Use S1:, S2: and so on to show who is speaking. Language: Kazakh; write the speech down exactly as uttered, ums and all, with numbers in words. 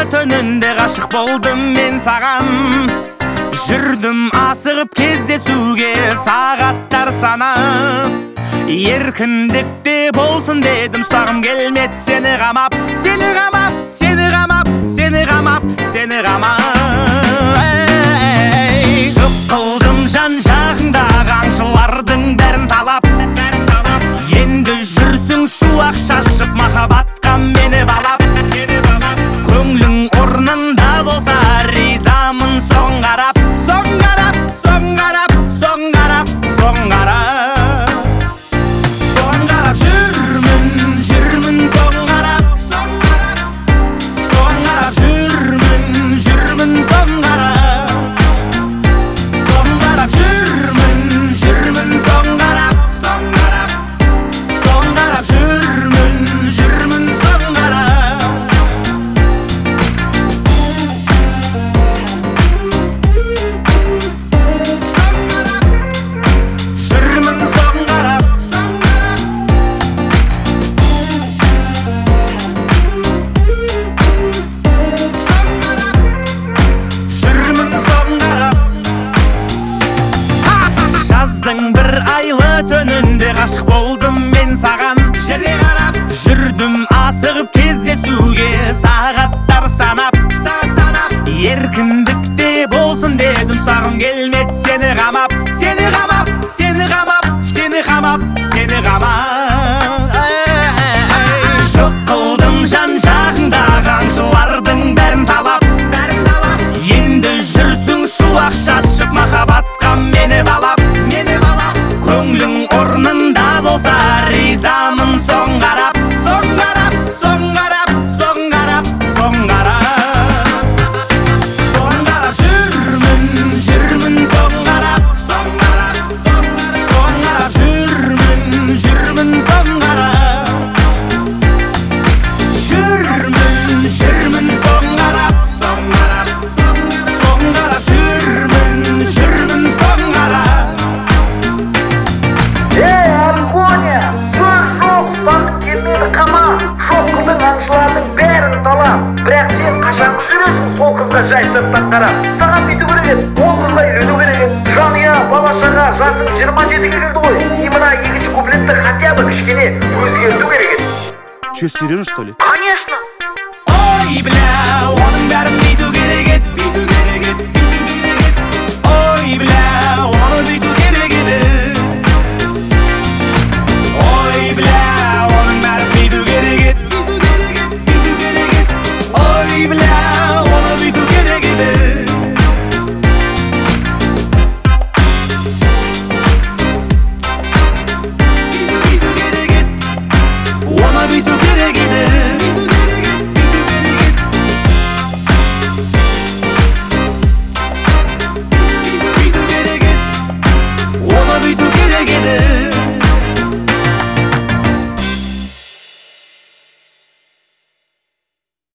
S1: түнінде ғашық болдым мен саған. Жүрдім асығып кездесуге сағаттар санап. Еркіндікте болсын дедім, ұстағым келмеді сені қамап. Сені қамап, сені қамап, сені қамап, сені қамап. Жоқ қылдым жан жағыңдағы аңшылардың бәрін талап. Енді жүрсің шуақ шашып, махаббатқа мені балап. Көңлің орнында болса ризамын соң қарап. Соң қарап, соң қарап, соң қарап, соң қарап. Соң қарап жүрмін, жүрмін соң қарап. Соң қарап, соң қарап жүрмін, жүрмін соң қарап. Соң қарап жүрмін, жүрмін соң қарап. Соң қарап, соң қарап жүрмін, жүрмін соң қарап. Жаздың бір айлы түнінде ғашық болдым мен саған. Жерге қарап жүрдім асығып кездесуге сағаттар санап. Сағат санап еркіндікте болсын дедім, ұстағым келмеді сені қамап. Сені қамап, сені қамап, сені қамап, сені қамап. Жоқ қылдым жан жағыңдағы аңшылардың бәрін талап. Бәрін талап. Енді жүрсің шуақ шашып, махаббатқа мені балап. Мені балап. Көңлің орнында болса ризамын соң қарап. Соң қарап, соң қарап, соң қарап, соң қарап. Соң қарап жүрмін, жүрмін соң қарап. Соң қарап, соң қарап, соң қарап жүрмін, жүрмін соң қарап. Жүрмін, жүрмін соң қарап. Соң қарап, соң қарап жүрмін, жүрмін соң қарап.
S2: Ей, Аргония, сөз жоқ, ұстағың келмеді қама. Жоқ қылдың аңшылардың бәрін талап. Бірақ сен қашан жүресің сол қызға жай сырттан қарап. Саған бүйту керек еді, ол қызға үйлену керек еді. Жанұя, бала-шаға, жасың жиырма жетіге келді ғой. И мына екінші куплетті хотя бы кішкене өзгерту керек еді.
S1: Че, серьезно, что ли?
S2: Конечно.
S1: Ой, бля, оның бәрін бүйту керек еді, бүйту керек еді, бүйту керек еді. Ой, бля.